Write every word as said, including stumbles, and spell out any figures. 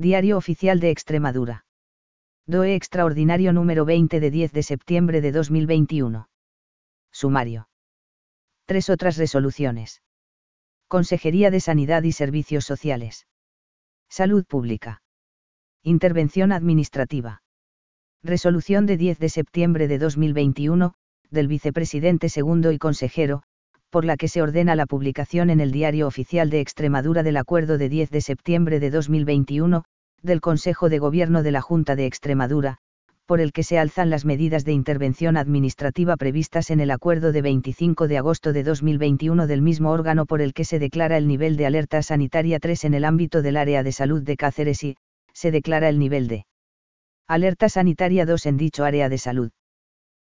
Diario Oficial de Extremadura. D O E extraordinario número veinte de diez de septiembre de dos mil veintiuno. Sumario. Tres otras resoluciones. Consejería de Sanidad y Servicios Sociales. Salud Pública. Intervención Administrativa. Resolución de diez de septiembre de dos mil veintiuno, del Vicepresidente Segundo y Consejero, por la que se ordena la publicación en el Diario Oficial de Extremadura del Acuerdo de diez de septiembre de dos mil veintiuno, del Consejo de Gobierno de la Junta de Extremadura, por el que se alzan las medidas de intervención administrativa previstas en el Acuerdo de veinticinco de agosto de dos mil veintiuno del mismo órgano por el que se declara el nivel de alerta sanitaria tres en el ámbito del área de salud de Cáceres y, se declara el nivel de alerta sanitaria dos en dicho área de salud.